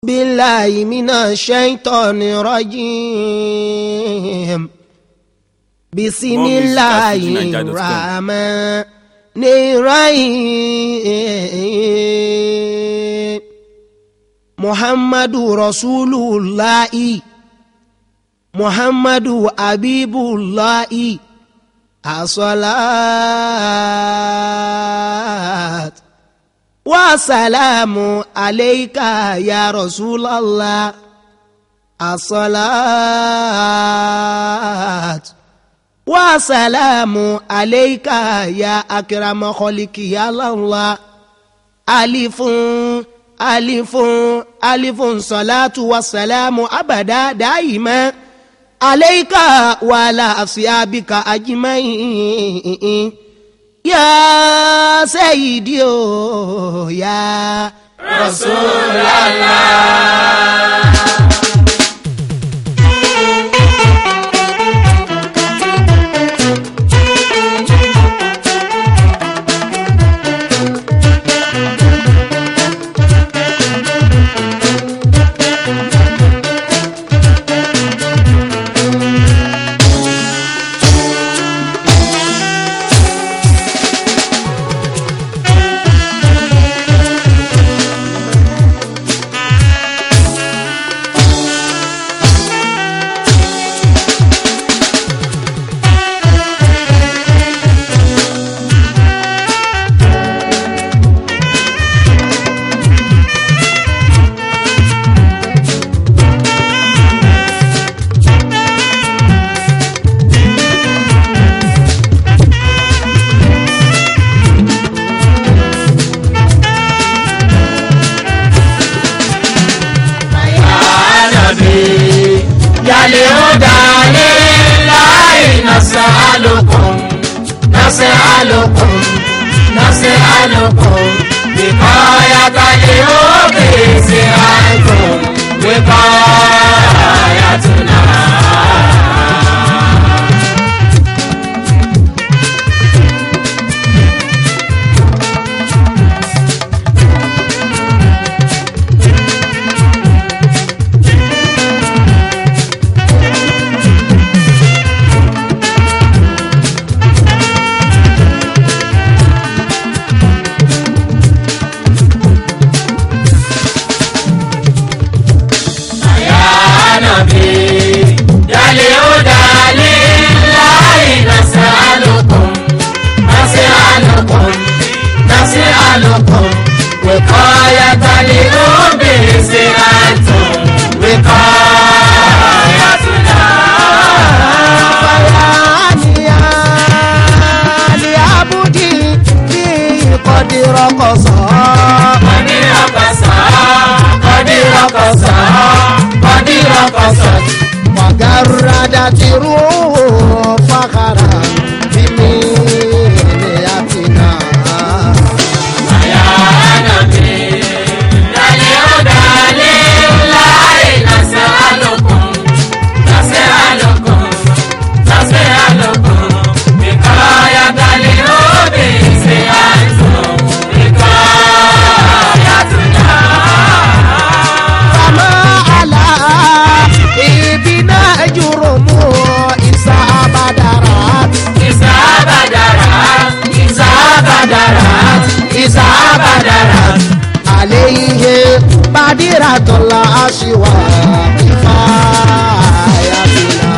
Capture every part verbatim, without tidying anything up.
بالله من الشيطان الرجيم بسم الله الرحمن الرحيم محمد رسول الله محمد حبيب الله الصلاة والسلام عليك يا رسول الله الصلاة والسلام عليك يا أكرم خلق يا الله ألف ألف ألف صلاة والسلام أبدا دائما عليك وعلى أصحابك أجمعين يا سيدي يا رسول الله. نسألكم نسألكم نسألكم وقاية اليوم سعادكم وقايتنا نسألكم وقاية اليوم سعادكم وقايتنا فيا لعبدي في قدر قصا قدر قصا قدر قصا قدر قصت وجردت روح فخرا بمنيتنا عليه بادرة العشوى كفايتنا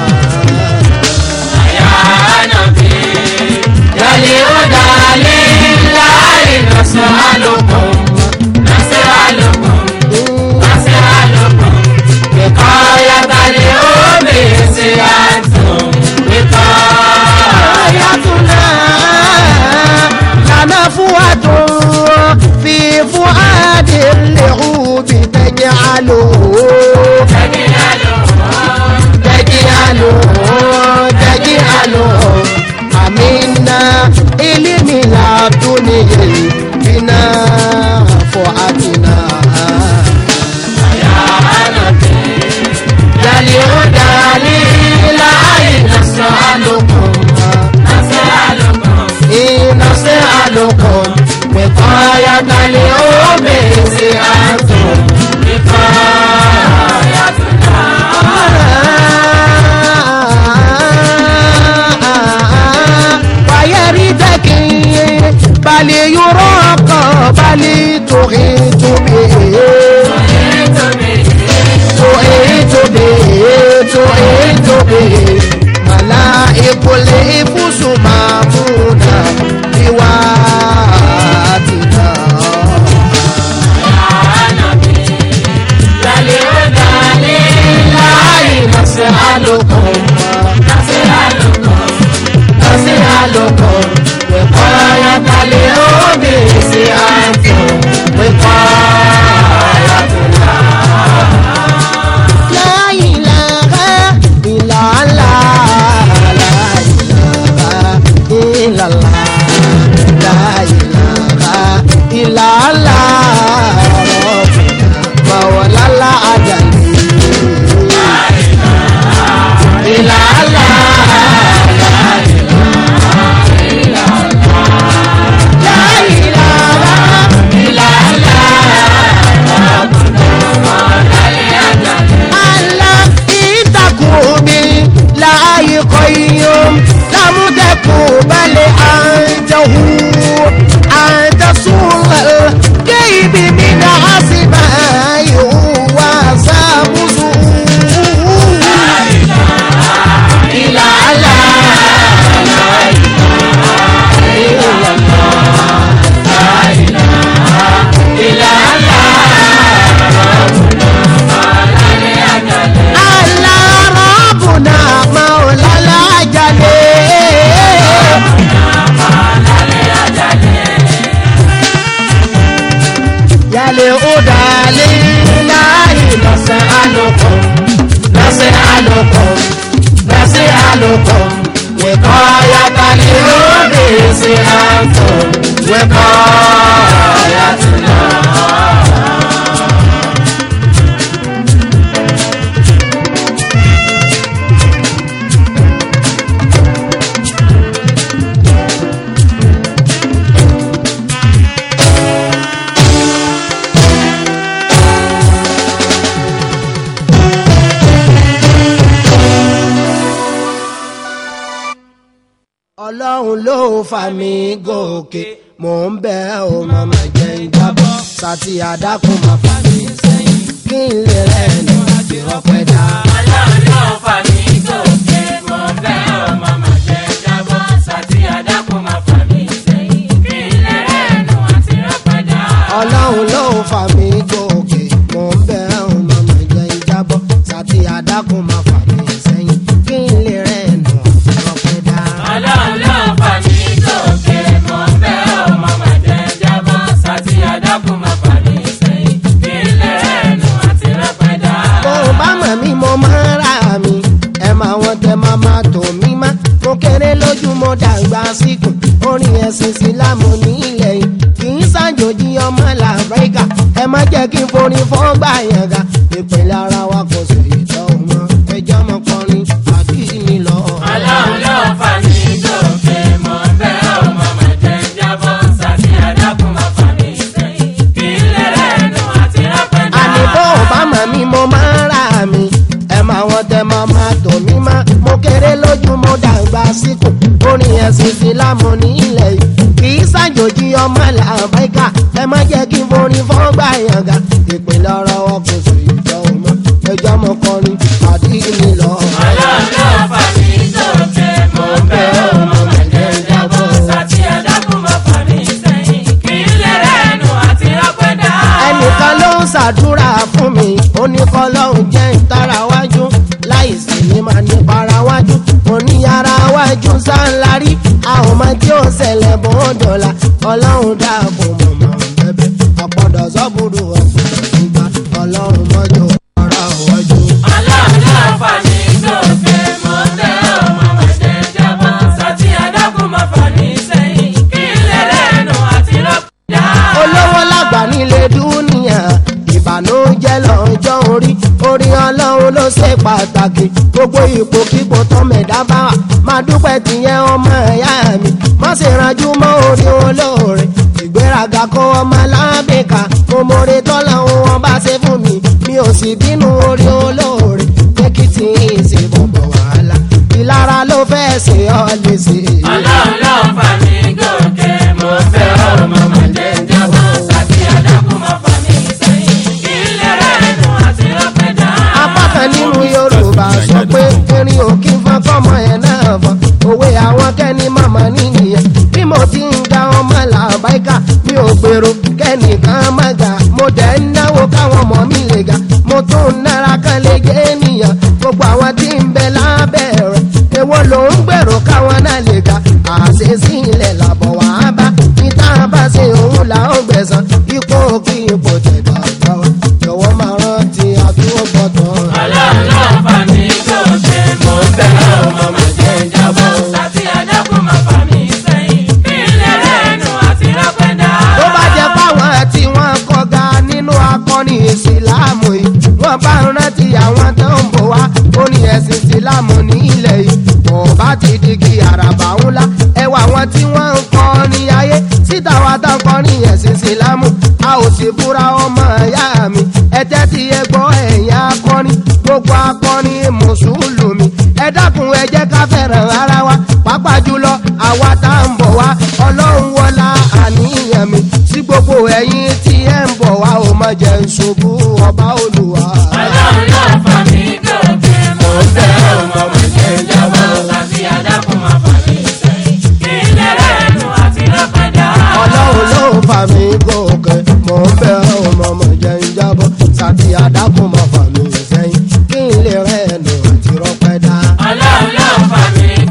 يا نبي يا لهدى لله نسألكم نسألكم نسألكم وقاية اليوم سعادكم وقايتنا لنفوة في فؤاد اللعوب تجعله تجعله تجعله تجعله أمنا إلمي لا دنيا بنا فؤادنا يا نبي يا لهدى لله نسألكم نسألكم نسألكم وقاية اليوم سعادكم sọ wẹ́kọ̀ ayatuna. ọlọ́run ló fà mí gòkè mò ń bẹ̀ ọ́ màmá jẹ́ ìjábọ̀ sátì àdákùn máa fà mí sẹ́yìn kí n lè rẹ̀ ní àti rọ́pẹ́ dá. ọlọ́run ló fà mí gòkè mò ń bẹ̀ ọ́ màmá jẹ́ ìjábọ̀ sátì àdákùn máa fà mí sẹ́yìn kí n lè rẹ̀ ní àti rọ́pẹ́ dá. ọlọ́run ló fà mí gòkè mò ń bẹ̀ ọ́ màmá jẹ́ ìjábọ̀ sátì àdákùn máa fà mí sẹ́yìn kí n lè rẹ̀ ní àti rọ́pẹ́ dá. ọlọ́run ló fà mí gòkè mò ń bẹ̀ ọ́ màmá jẹ́ ìjábọ̀ sátì àdákùn máa fà mí sẹ́yìn kí n lè rẹ̀ ní àti rọ́pẹ́ dá. bó o bá mọ̀ mí mo máa ń ra mi ẹ máa wọn tẹ máa máa tò mí má mo kéré lójú mo dàgbà síkùn orin ẹ̀sìn sílámù ní ilẹ̀ yìí kì í ṣàjòjì ọmọ làbẹ́gà ẹ má jẹ́ kí n forin fọ́gbà yànga ìpínlẹ̀ ara wa kò sì tọ́ ọmọ ẹjọ́ ọmọ kọrin àbí mi lọ. ọlọ́run ló fà mí gòkè mò ń bẹ̀ ọ́ màmá jẹ́ ìjábọ̀ sátì àdákùn máa fà mí sẹ́yìn kí n lè rẹ̀ ní àti rọ́pẹ́ dá. àní bó o bá mọ̀ mí mo máa ń ra mi ẹ máa wọn tẹ máa máa tò mí má mo kéré lójú mo dàgbà síkùn orin ẹ̀sìn sílámù ní ilẹ̀ yìí kì í ṣàjòjì ọmọ làbẹ́gà ẹ má jẹ́ kí n forin fọ́gbà yànga ìpínlẹ̀ ọ̀rọ̀ wọn kò sì jọ ọmọ ẹjọ́ ọmọ kọrin àbí mi lọ. ọlọ́run ló fà mí gòkè mò ń bẹ̀ ọ́ màmá jẹ́ ìjábọ̀ sátì àdákùn máa fà mí sẹ́yìn kí n lè rẹ̀ ní àti rọ́pẹ́ dá. ẹnìkan ló ń ṣàdúrà fún mi ó ní kọ́lọ́hún jẹ́ ìtara wájú láìsí ní máa ní para wájú mo ní ara wájú sáńlárí àwọn ọmọ tí ó ṣẹlẹ̀ bó dọ̀la ọlọ́run dáàbò mọ̀mọ́ bẹ́bẹ́ àpọ̀dọ̀ sọ́bùrù ọ̀gbìn nígbà ọlọ́run mọ́jọ́ ọ̀rọ̀ wájú. ọlọ́run ló fà mí gòkè mò ń bẹ̀ ọ́ màmá jẹ́ ìjábọ̀ sátì àdákùn máa fà mí sẹ́yìn kí n lè rẹ̀ ní àti rọ́pẹ́ dá. olówó lágbà nílé dúníyà ìbànújẹ́ lọ́jọ́ orí orí ọlọ́run ló ṣe pàtàkì gbogbo ipòkípò tó mẹ̀dá bá wà máa dúpẹ́ tìyẹn ọmọ ẹ̀yà mi má ṣe ranjú mọ́ orí olóore ìgbéraga kó ọmọ lábẹ́ka mo mọ̀rẹ́ tọ́lọ́run wọn bá ṣe fún mi mi ò sì bínú orí olóore kékìtì ìṣe bọ̀bọ̀ wàhálà ìlara ló fẹ́ ṣe ọ́ lè ṣe. ọlọ́run ló fà mí gòkè mò ń bẹ̀ ọ́ màmá jẹ́ ìjábọ̀ sátì àdákùn máa fà mí sẹ́yìn kí n lè rẹ̀ ní àti rọ́pẹ́ dá. apá kan nínú Yorùbá sọ pé erin ò kí n fọn kọ́mọ ẹ̀ náà fọn òwe àwọn kẹ́ni màmá nìyẹn bí mo ti ń ga ọmọ làbáìkà mi ò gbèrò kẹ́nìkan má ga mo dẹ̀ ń náwó káwọn ọmọ mi lè ga mo tún ń nára kan lè gé ènìyàn gbogbo àwọn tí ń bẹ lábẹ́ rẹ̀ èwo ló ń gbèrò káwọn náà lè ga àṣeṣí ilẹ̀ làbọ̀ wá bá níta bá ṣe òun là ó gbẹ̀san ipò kí ipò tẹ̀gbà gbà wá jọ̀wọ́ máa rántí àdúgbò gbọ̀tàn. ọlọ́run ló fà mí gòkè mò ń bẹ̀ ọ́ màmá jẹ́ ìjábọ̀ sátì àdákùn máa fà mí sẹ́yìn kí n lè rẹ̀ ní àti rọ́pẹ́ dá. tó bá jẹ́ páwọn tí wọ́n kọ́ga nínú akọni ìsìlámù yìí wọ́n bá ń rántí àwọn tó ń bọ̀ wá ó ní ẹ̀sìn ìsìlámù ní ilẹ̀ yìí kò bá ti di kí àràbà ńlá ẹwà wọn tí wọ́n ń kọ́ ní ayé síta wa tán kọ́ ní ẹ̀sìn ìsìlámù a ò sì búra ọmọ ìyá mi ẹ tẹ́tí ẹ gbọ́ ẹ̀yìn akọni gbogbo akọni mùsùlùmí ẹ dákun ẹ jẹ́ ká fẹ́ràn ara wa pàápàá jùlọ àwa tá ń bọ̀ wá ọlọ́run wọlá àníyàn mi sí gbogbo ẹ̀yin tí ẹ ń bọ̀ wá ò má jẹ́ ń ṣubú ọba olúwa. ọlọ́run ló fà mí gòkè mò ń bẹ̀ ọ́ màmá jẹ́ ìjábọ̀ sátì àdákùn máa fà mí sẹ́yìn kí n lè rẹ̀ ní àti rọ́pẹ́ dá. ọlọ́run ló fà mí gòkè mò ń bẹ̀ ọ́ mọ̀mọ́ jẹ́ ń jábọ̀ sátì àdákùn máa fà mí sẹ́yìn kí n lè rẹ̀ nù àti rọ́pẹ́ dá. ọlọ́run ló fà mí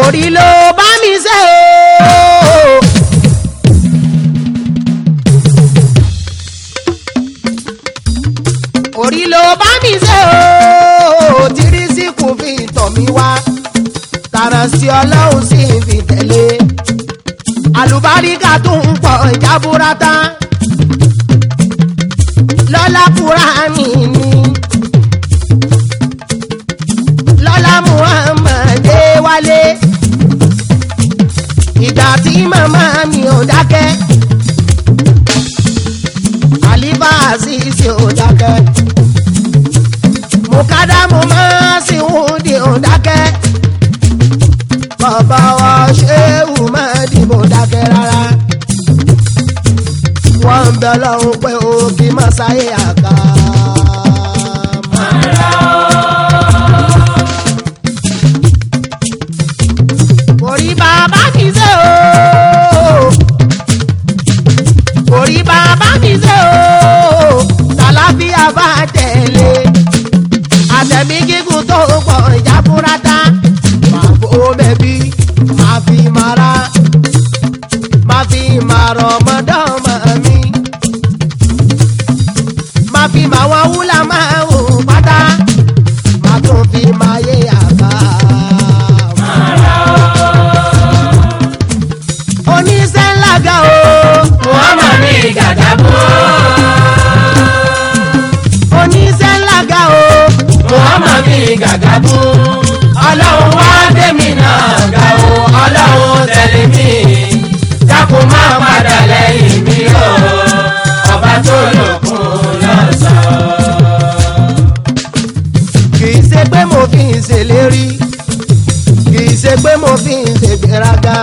orí ló bá mi ṣe o. orí ló bá mi ṣe o. tírísìkù fi tọ̀ mí wá tààrà sí ọlọ́run sì fi tẹ̀lé àlùbáríkà tó ń pọ̀ ìjábúrátá lọ́lá Kùránì ni lọ́lá Muhammad wálé ìgbà tí màmá mi ò dákẹ́ àlífà àṣìṣe ò dákẹ́ mùkádàmù máa sì wúdi ò dákẹ́ bàbá wa ṣéwù máa dìbò dákẹ́ rárá wọ́n ń bẹ lọ́run pé o kì í máa ṣayé àká. orí bàbá mi ṣe o orí bàbá mi ṣe o tàlàfíà bá tẹ̀lé àtẹ̀mí gígùn tó pọ̀ ìjábúrátá bàbá mẹ́bí máa fi mara máa fi màrọ̀ ọmọdọ́mọ mi máa fi màwọn wúlà máa wò pátá máa tún fi máa yé àbá. oníṣẹ́ ńlá ga o. Muhammad mi gàdàbọ̀. oníṣẹ́ ńlá ga o. Muhammad mi gàdàbọ̀. Ọlọ́run wá dé mi náà ga o. Ọlọ́run tẹ̀lé mi. Dákun má padà lẹ́yìn mi o. Ọba tó lòkun lọ́sàn-án. kì í ṣe pé mo fi ń ṣèlérí kì í ṣe pé mo fi ń ṣègbéraga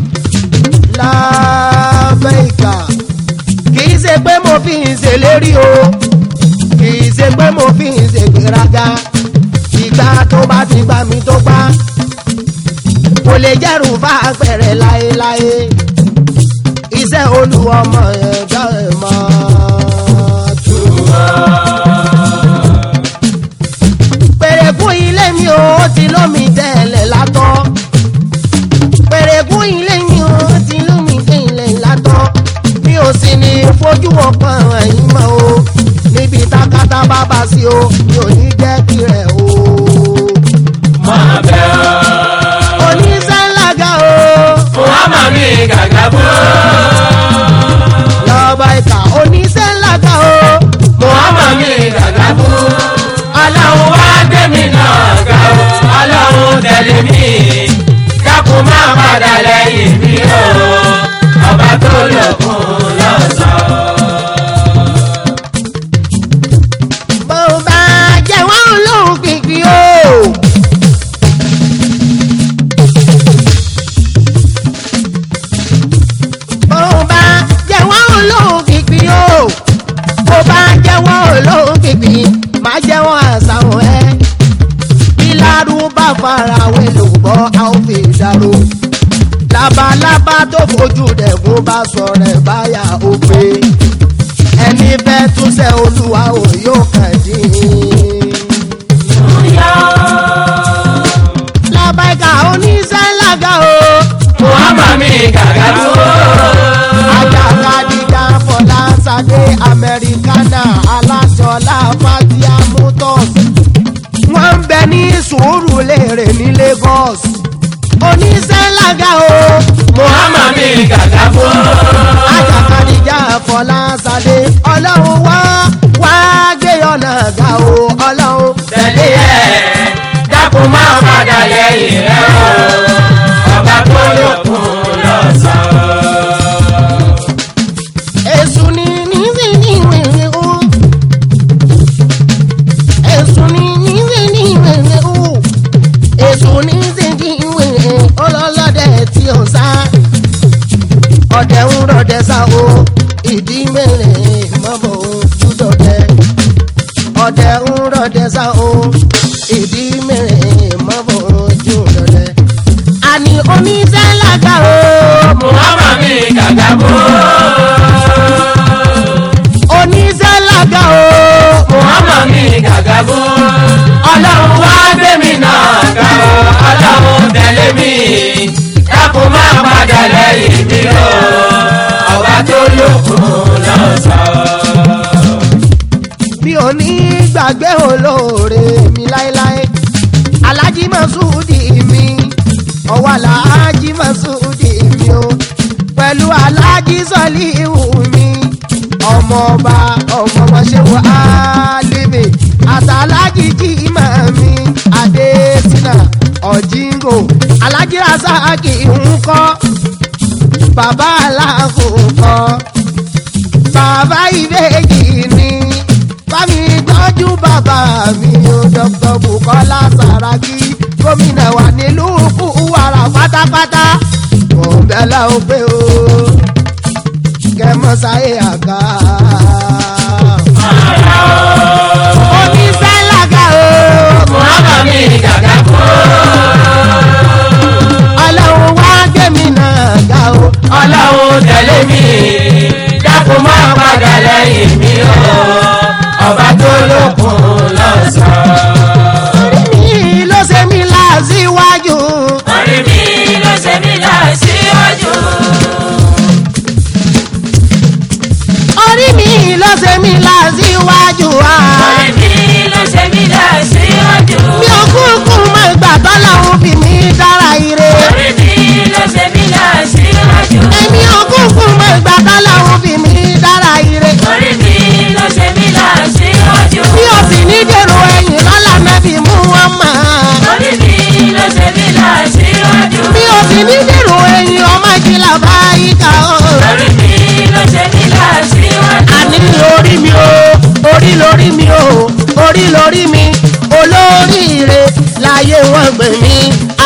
lábẹ́ ìkà kì í ṣe pé mo fi ń ṣèlérí o kì í ṣe pé mo fi ń ṣègbéraga ìgbà tó bá ti gbà mí tó gbà kò lè jẹ́rù bá pẹ̀rẹ̀ láéláé iṣẹ́ olúwọmọ ẹ̀dá ẹ̀ máa tù wá. pèrèkún ilé mi ò ti lómi tẹ́lẹ̀ látọ́ pèrèkún ilé mi ò ti lómi tẹ́lẹ̀ látọ́ mi ò sì ní fojú ọkàn ẹ̀yìn mọ́ o níbi tákàtà bàbá sí o mi ò ní jẹ́ kí rẹ̀ o. Máa bẹ̀ ọ́. oníṣẹ́ ńlá ga o. Muhammad mi gàdàbọ̀. lọ́ba ìkà oníṣẹ́ ńlá ga o. Muhammad mi gàdàbọ̀. Ọlọ́run wá dé mi náà ga o. Ọlọ́run tẹ̀lé mi. Dákun má padà lẹ́yìn mi o. Ọba tó lòkun lọ́sàn-án. bó bá jẹ́ wọ́n lóhùn pínpín o. bó bá jẹ́ wọ́n lóhùn pínpín o. bó bá jẹ́ wọ́n lóhùn pínpín má jẹ́ wọ́n àṣàwọ̀n ẹ̀. ìlàrú bá farawé lòbọ́ a ó fi dàrú. labalábá tó fojú dẹ̀kun bá sọ̀rọ̀ ẹ̀ báyà ó pé ẹni fẹ́ túnṣe olúwa ò yóò kàn dín. lábàáyíká oníṣẹ́ lága o. Muhammad mi gàdàbọ̀. ajakadija fọláṣadé amẹ́ríkánà aláṣọlá fatia motors. wọ́n ń bẹ ní Sùúrùlérè ní Lagos. oníṣẹ́ lága o. Muhammad mi gàdàbọ̀. ajakadija fọláṣadé ọlọ́run wá wá gbé ọ̀nà ga o ọlọ́run. Tẹ̀lé ẹ̀ dákun má padà lẹ́yìn rẹ̀ o. Ọba tó lòkun lọ́sàn-án. èṣù ni níṣe ní ìwéwé o. èṣù ni níṣe ní ìwéwé o. èṣù ní níṣe ní ìwéwé ọlọ́lọ́dẹ tí ó sá. ọ̀dẹ̀ ń rọ̀dẹ̀ sá o ìdí mẹ́rin mọ́bọ̀ ojú dọ̀dẹ̀. ọ̀dẹ̀ ń rọ̀dẹ̀ sá o ìdí mẹ́rin mọ́bọ̀ ojú dọ̀dẹ̀. àní oníṣẹ́ lága o. Muhammad mi gàdàbọ̀. oníṣẹ́ lága o. Muhammad mi gàdàbọ̀. Ọlọ́run wá gbé mi náà ga o. Ọlọ́run tẹ̀lé mi. lókun lọ́sàn-án. mi ò ní gbàgbé olóore mi láéláé Alhaji Masudi mi ọwọ́ Alhaji Masudi mi o pẹ̀lú Alhaji Sọlíhù mi ọmọọba ọmọọba ṣéwò Álímì àtàlájì Jímà mi Adésínà Ọ̀jíngò Alhaji Rasaki ńkọ́ bàbá aláàkókò bàbá ìbejì ni bámi tọ́jú bàbá mi o Dr. Bukola Saraki gómìnà wa nílùú Kúwárà pátápátá òǹbẹ̀lẹ̀ òpè o kẹmọ́sáyé àga. onísẹ́lága o Muhammad mi gàgà kó. ọlọ́run wá gbé mi náà ga o. Ọlọ́run tẹ̀lé mi dákun má padà lẹ́yìn mi o ọba tó lókun lọ́sàn-án. orí mi ló ṣe mí láṣíwájú. Orí mi ló ṣe mí láṣíwájú. orí mi ló ṣe mí láṣíwájú. Orí mi ló ṣe mí láṣíwájú. mi ò kúkú mọ ìgbà tọ́lọ́run fi mí dára ire. Orí mi ló ṣe mí láṣíwájú. èmi ò kúkú mọ ìgbà tọ́lọ́run fi mí dára ire. Orí mi ló ṣe mí láṣíwájú. mi ò sì ní dèrò ẹ̀yìn lọ́la Nábì Muhammad. Orí mi ló ṣe mí láṣíwájú. mi ò sì ní dèrò ẹ̀yìn ọmọ ìjìnlẹ̀ báyìíká o. Orí mi ló ṣe mí láṣíwájú. àní orí mi o orí lórí mi o orí lórí mi olóríire láyé wọn gbè mí